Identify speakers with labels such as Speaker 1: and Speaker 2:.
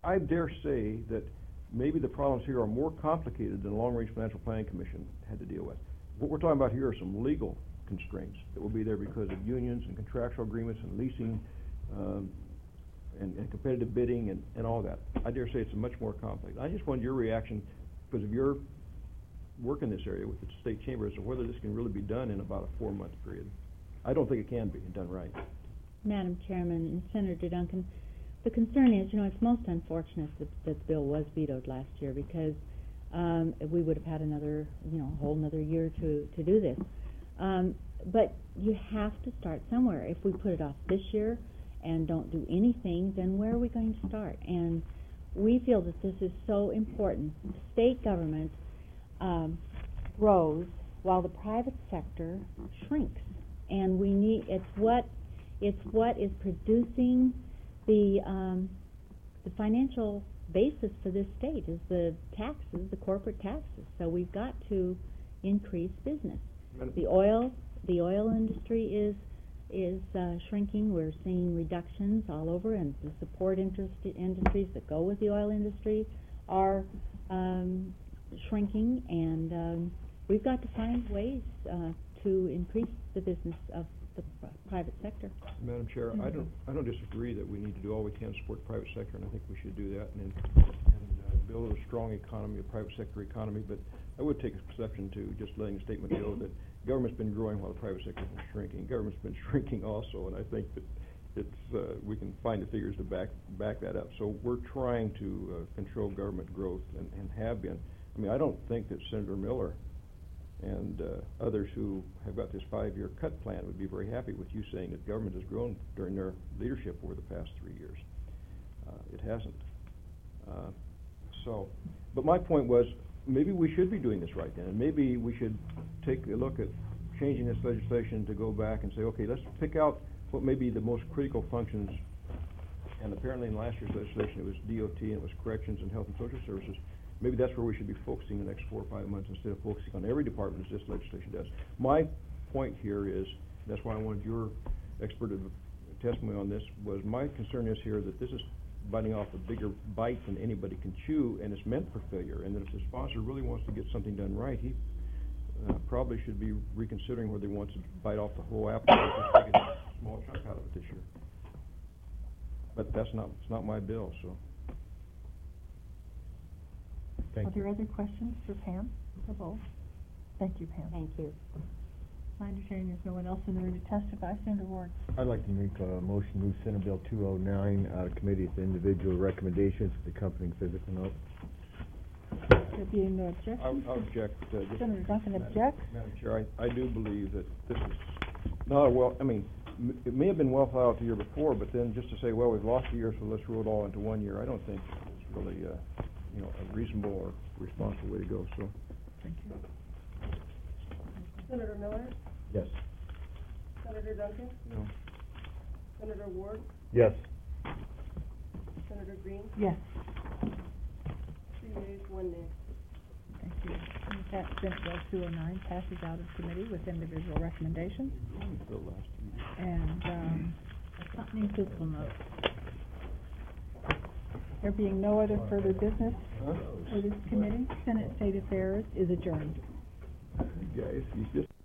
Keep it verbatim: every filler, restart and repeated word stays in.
Speaker 1: I dare say that maybe the problems here are more complicated than the Long Range Financial Planning Commission had to deal with. What we're talking about here are some legal constraints that will be there because of unions and contractual agreements and leasing um, and, and competitive bidding and, and all that. I dare say it's much more complex. I just wanted your reaction because of your work in this area with the state chamber as to whether this can really be done in about a four-month period. I don't think it can be done right.
Speaker 2: Madam Chairman and Senator Duncan, the concern is, you know, it's most unfortunate that, that the bill was vetoed last year because um, we would have had another, you know, a whole another year to, to do this. Um, but you have to start somewhere. If we put it off this year and don't do anything, then where are we going to start? And we feel that this is so important. State government um, grows while the private sector shrinks, and we need. It's what it's what is producing the um, the financial basis for this state is the taxes, the corporate taxes. So we've got to increase business. The oil, the oil industry is is uh, shrinking. We're seeing reductions all over, and the support interest industries that go with the oil industry are um, shrinking. And um, we've got to find ways uh, to increase the business of the private sector.
Speaker 1: Madam Chair,
Speaker 2: Mm-hmm.
Speaker 1: I don't I don't disagree that we need to do all we can to support the private sector, and I think we should do that and, and uh, build a strong economy, a private sector economy. But I would take exception to just letting the statement go that government's been growing while the private sector's been shrinking. Government's been shrinking also, and I think that it's uh, we can find the figures to back back that up. So we're trying to uh, control government growth and, and have been. I mean, I don't think that Senator Miller and uh, others who have got this five-year cut plan would be very happy with you saying that government has grown during their leadership over the past three years. Uh, it hasn't. Uh, so, but my point was, maybe we should be doing this right then, and maybe we should take a look at changing this legislation to go back and say, okay, let's pick out what may be the most critical functions. And apparently in last year's legislation it was D O T and it was corrections and health and social services. Maybe that's where we should be focusing the next four or five months instead of focusing on every department as this legislation does. My point here is, that's why I wanted your expert testimony on this, was my concern is here that this is biting off a bigger bite than anybody can chew, and it's meant for failure, and that if the sponsor really wants to get something done right, he uh, probably should be reconsidering whether he wants to bite off the whole apple or just take a small chunk out of it this year. But that's not, it's not my bill, so.
Speaker 3: Thank Are there other questions for Pam or both? Thank you, Pam.
Speaker 2: Thank you.
Speaker 3: My understanding there's no one else in the room to testify. Senator Ward.
Speaker 4: I'd like to make a motion to move Senate Bill two oh nine out of committee to individual recommendations with accompanying physical note.
Speaker 3: There being no objection.
Speaker 1: I'll, I'll object. Uh, just
Speaker 3: Senator Duncan
Speaker 1: Madam,
Speaker 3: objects.
Speaker 1: Madam Chair, I, I do believe that this is not a well, I mean, m it may have been well thought out the year before, but then just to say, well, we've lost a year, so let's roll it all into one year, I don't think it's really, uh, you know, a reasonable or responsible way to go, so.
Speaker 3: Thank you.
Speaker 5: Senator Miller?
Speaker 4: Yes.
Speaker 5: Senator Duncan?
Speaker 1: No.
Speaker 5: Senator Ward?
Speaker 4: Yes.
Speaker 5: Senator Green?
Speaker 3: Yes.
Speaker 5: Three yeas, one nay.
Speaker 3: Thank you. And with that, Senate Bill two oh nine passes out of committee with individual recommendations
Speaker 1: Bill last year.
Speaker 3: and um, accompanying physical note. There being no other further business
Speaker 1: Huh?
Speaker 3: for this committee, Senate State Affairs is adjourned.
Speaker 1: You guys, you just